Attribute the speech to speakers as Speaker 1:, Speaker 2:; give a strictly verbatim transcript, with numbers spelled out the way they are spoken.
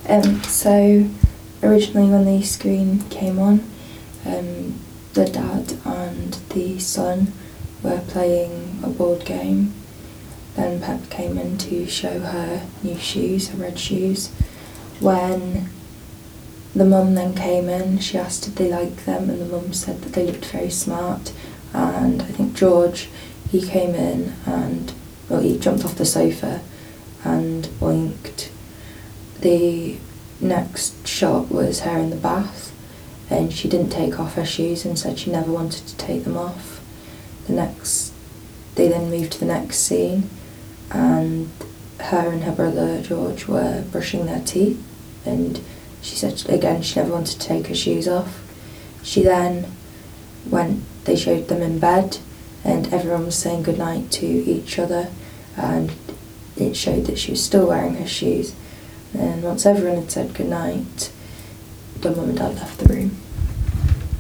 Speaker 1: Um, so originally when the screen came on, um, the dad and the son were playing a board game. Then Pep came in to show her new shoes, her red shoes. When the mum then came in, she asked did they like them, and the mum said that they looked very smart. And I think George, he came in and, well, he jumped off the sofa and oinked. The next shot was her in the bath, and she didn't take off her shoes and said she never wanted to take them off. The next, they then moved to the next scene, and her and her brother George were brushing their teeth, and she said again she never wanted to take her shoes off. She then went, they showed them in bed, and everyone was saying goodnight to each other, and it showed that she was still wearing her shoes. And once everyone had said goodnight, the mum and dad left the room.